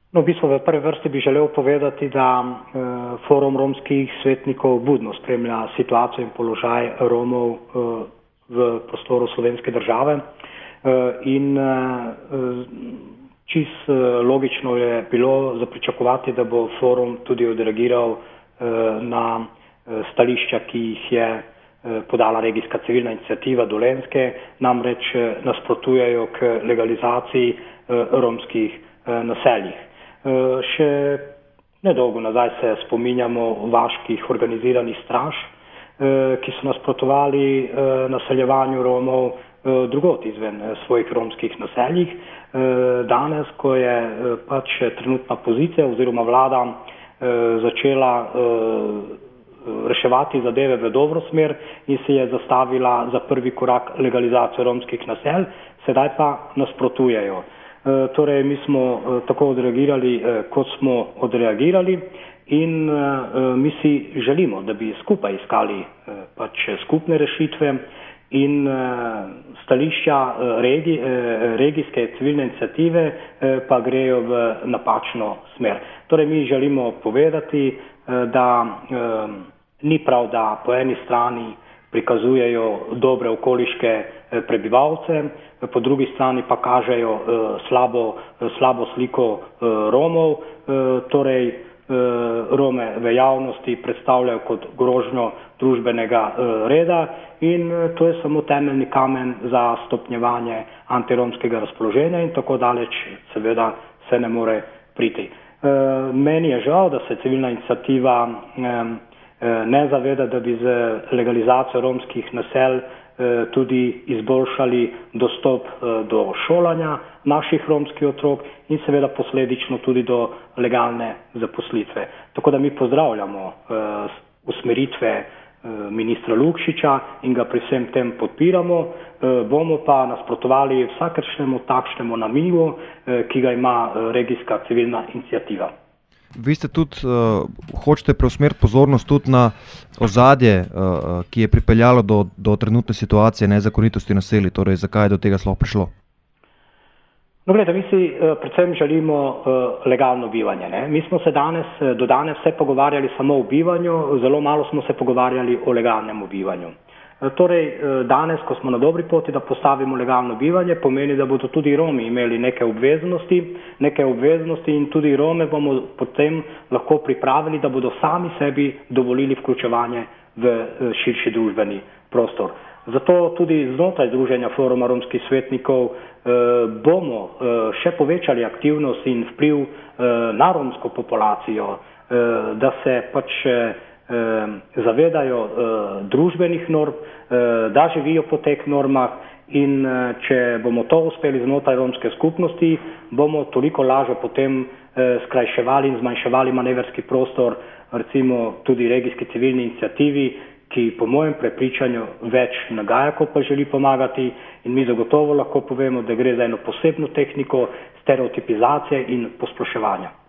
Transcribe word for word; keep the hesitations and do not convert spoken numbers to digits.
No, v bistvu v prvi vrsti bi želel povedati, da e, Forum romskih svetnikov budno spremlja situacijo in položaj Romov e, v prostoru slovenske države e, in e, čist e, logično je bilo zapričakovati, da bo forum tudi odreagiral e, na e, stališča, ki jih je e, podala regijska civilna iniciativa Dolenjske, namreč e, nasprotujejo k legalizaciji e, romskih e, naseljih. Še nedolgo nazaj se spominjamo vaških organiziranih straž, ki so nasprotovali naseljevanju Romov drugot izven svojih romskih naseljih. Danes, ko je pač trenutna pozicija oziroma vlada začela reševati zadeve v dobro smer in se je zastavila za prvi korak legalizacijo romskih naselj, sedaj pa nasprotujejo. Torej, mi smo tako odreagirali, kot smo odreagirali in mi si želimo, da bi skupaj iskali pač skupne rešitve in stališča regi, regijske civilne iniciative pa grejo v napačno smer. Torej, mi želimo povedati, da ni prav, da po eni strani prikazujejo dobre okoliške prebivalce, po drugi strani pa kažejo slabo, slabo sliko Romov, torej Rome v javnosti predstavljajo kot grožnjo družbenega reda in to je samo temeljni kamen za stopnjevanje antiromskega razpoloženja in tako daleč seveda se ne more priti. Meni je žal, da se civilna iniciativa ne zaveda, da bi z legalizacijo romskih naselj tudi izboljšali dostop do šolanja naših romskih otrok in seveda posledično tudi do legalne zaposlitve. Tako da mi pozdravljamo usmeritve ministra Lukšiča in ga pri vsem tem podpiramo, bomo pa nasprotovali vsakršnemu takšnemu namigu, ki ga ima regijska civilna iniciativa. Vi ste tudi, uh, hočete preusmeriti pozornost tudi na ozadje, uh, ki je pripeljalo do, do trenutne situacije nezakonitosti naselij, torej zakaj je do tega sploh prišlo? No, gledajte, mi si uh, predvsem želimo uh, legalno bivanje. Ne? Mi smo se danes, do danes vse pogovarjali samo o bivanju, zelo malo smo se pogovarjali o legalnem bivanju. Torej, danes, ko smo na dobri poti, da postavimo legalno bivanje, pomeni, da bodo tudi Romi imeli neke obveznosti, neke obveznosti in tudi Rome bomo potem lahko pripravili, da bodo sami sebi dovolili vključevanje v širši družbeni prostor. Zato tudi znotraj Združenja Foruma romskih svetnikov eh, bomo eh, še povečali aktivnost in vpliv eh, na romsko populacijo, eh, da se pač eh, zavedajo uh, družbenih norm, uh, da živijo po teh normah in uh, če bomo to uspeli znotraj romske skupnosti, bomo toliko lažje potem uh, skrajševali in zmanjševali manevrski prostor, recimo tudi regijski civilni iniciativi, ki po mojem prepričanju več nagaja, kot pa želi pomagati in mi zagotovo lahko povemo, da gre za eno posebno tehniko stereotipizacije in posploševanja.